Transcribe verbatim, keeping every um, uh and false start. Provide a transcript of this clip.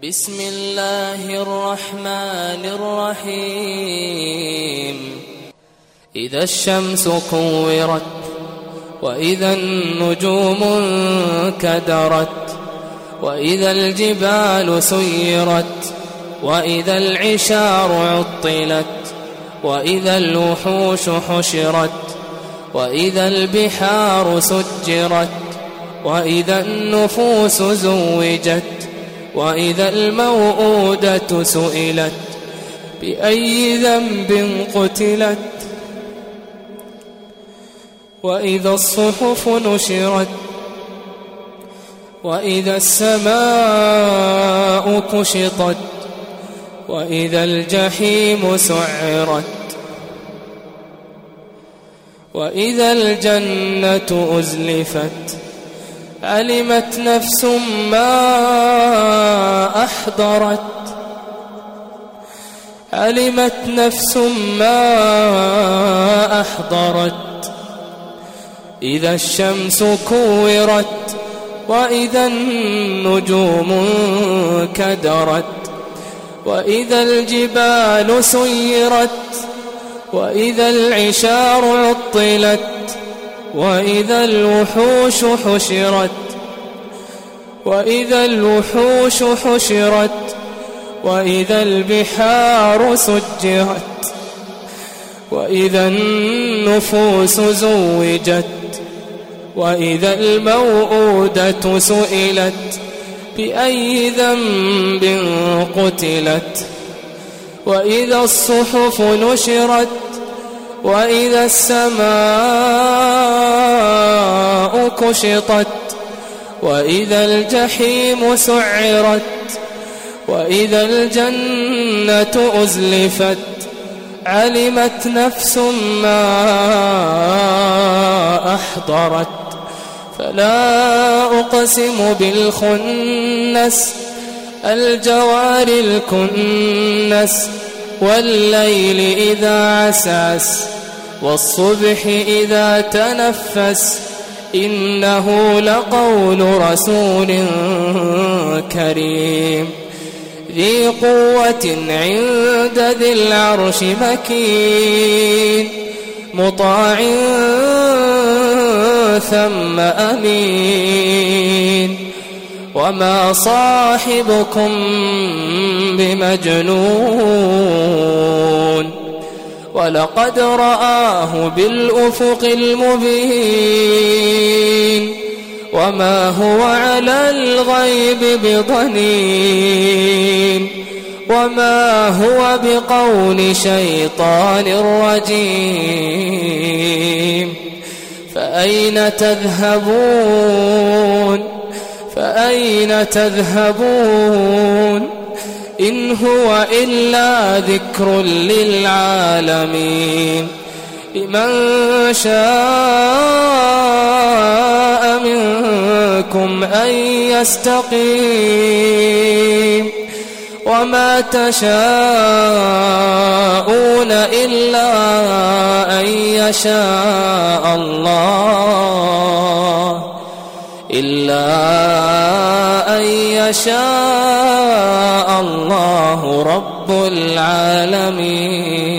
بسم الله الرحمن الرحيم إذا الشمس كورت وإذا النجوم انكدرت وإذا الجبال سيرت وإذا العشار عطلت وإذا الوحوش حشرت وإذا البحار سجرت وإذا النفوس زوجت وإذا الموءودة سئلت بأي ذنب قتلت وإذا الصحف نشرت وإذا السماء كشطت وإذا الجحيم سعرت وإذا الجنة أزلفت علمت نفس ما أحضرت علمت نفس ما أحضرت إذا الشمس كورت وإذا النجوم انكدرت وإذا الجبال سيرت وإذا العشار عطلت وإذا الوحوش حشرت وإذا الوحوش حشرت وإذا البحار سجرت وإذا النفوس زوجت وإذا الموءودة سئلت بأي ذنب قتلت وإذا الصحف نشرت وإذا السماء كشطت وإذا الجحيم سعرت وإذا الجنة أزلفت علمت نفس ما أحضرت فلا أقسم بالخنس الجوار الكنس والليل إذا عسعس والصبح إذا تنفس إنه لقول رسول كريم ذي قوة عند ذي العرش مكين مطاع ثم أمين وما صاحبكم بمجنون ولقد رآه بالأفق المبين وما هو على الغيب بضنين وما هو بقول شيطان رجيم فأين تذهبون فأين تذهبون إن هو إلا ذكر للعالمين لمن شاء منكم أن يستقيم وما تشاءون إلا أن يشاء الله إلا أن يشاء الله رب العالمين.